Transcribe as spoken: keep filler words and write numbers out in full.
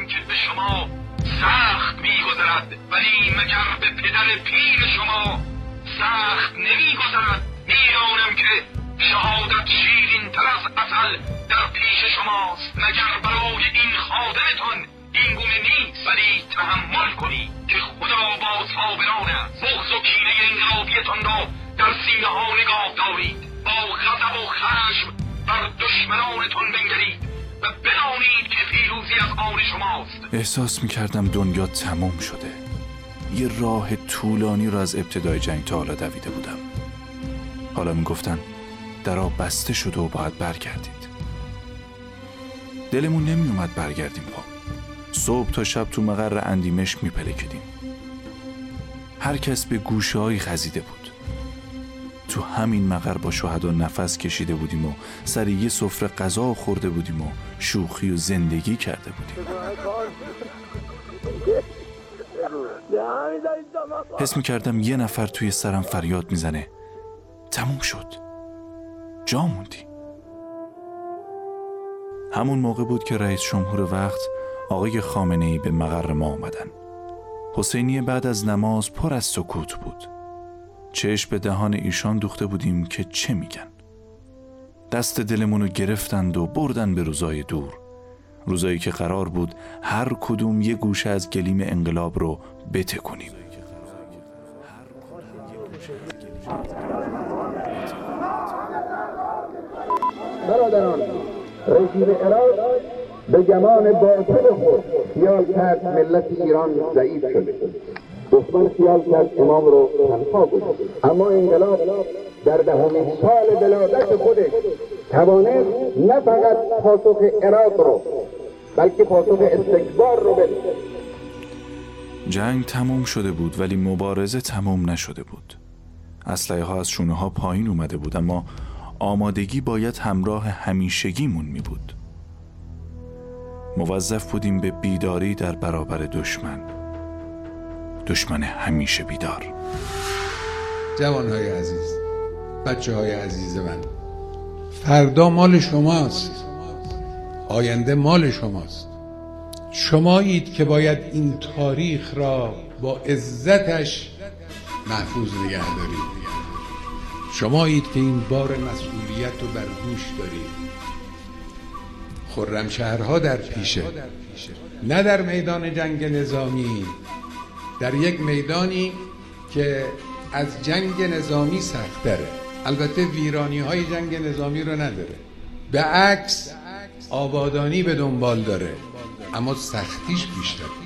که به شما سخت میگذرد، ولی مگر به پدر پیر شما سخت نمیگذرد. میدانم که شهادت شیرین تر از عسل در پیش شماست. مگر برای این خادمتان این گونه نیست؟ ولی تحمل کنید که خدا با صابران است. بغض و کینه انقلابیتان را در سینه ها نگاه دارید. با غضب و خشم بر دشمنانتون بنگرید و بدانید که پیروزی از آن شماست. احساس میکردم دنیا تمام شده. یه راه طولانی رو از ابتدای جنگ تا حالا دویده بودم. حالا میگفتن درا بسته شده و باید برگردید. دلمون نمی اومد برگردیم پا. صبح تا شب تو مقر اندیمشک میپلکیدیم. هر کس به گوشه هایی خزیده بود. تو همین مقر با شهدا نفس کشیده بودیم و سر یه سفره غذا خورده بودیم و شوخی و زندگی کرده بودیم. حس میکردم یه نفر توی سرم فریاد میزنه تموم شد، جا موندی. همون موقع بود که رئیس جمهور وقت آقای خامنه‌ای به مقر ما آمدن. حسینی بعد از نماز پر از سکوت بود. چشم به دهان ایشان دوخته بودیم که چه میگن. دست دلمونو گرفتند و بردن به روزای دور، روزایی که قرار بود هر کدوم یه گوشه از گلیم انقلاب رو بتکونیم. برادران، رژیم عراق به گمان باطل خود خیال کرد ملت ایران ضعیف شده. دشمن خیال کرد امام رو تنها گذاشت. اما انقلاب در دهمین سال ولادت خودش توانست نه فقط پاسخ عراق رو بلکه پاسخ استکبار رو بده. جنگ تموم شده بود ولی مبارزه تموم نشده بود. اسلحه ها از شونه ها پایین اومده بود، اما آمادگی باید همراه همیشگیمون می بود. موظف بودیم به بیداری در برابر دشمن، دشمن همیشه بیدار. جوانهای عزیز، بچه های عزیز من، فردا مال شماست، آینده مال شماست. شمایید که باید این تاریخ را با عزتش محفوظ نگه دارید. شمایید که این بار مسئولیت رو بر دوش دارید. خرمشهرها در پیشه، نه در میدان جنگ نظامی، در یک میدانی که از جنگ نظامی سخت داره. البته ویرانی های جنگ نظامی رو نداره، به عکس آبادانی به دنبال داره، اما سختیش بیشتره.